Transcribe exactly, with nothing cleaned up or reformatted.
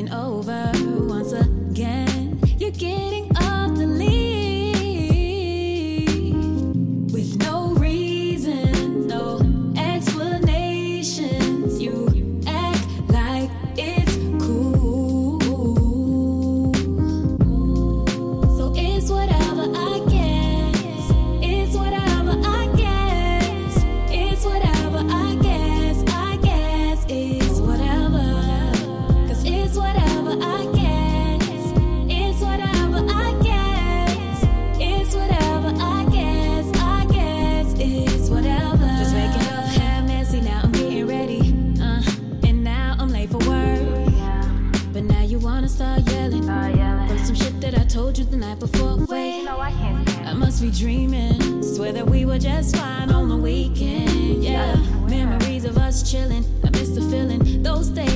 starting over once again. You're getting off the lead with no reason, no explanations. You act like it's cool, so it's whatever I guess. It's whatever I guess. It's whatever I guess. I guess it's whatever. 'Cause it's whatever I guess. It's whatever I guess. It's whatever I guess. I guess it's whatever. Just waking up half messy, now I'm getting ready. Uh, and now I'm late for work. But now you wanna start yelling. From some shit that I told you the night before. Wait, I must be dreaming. Swear that we were just fine on the weekend. Yeah, memories of us chilling. I miss the feeling. Those days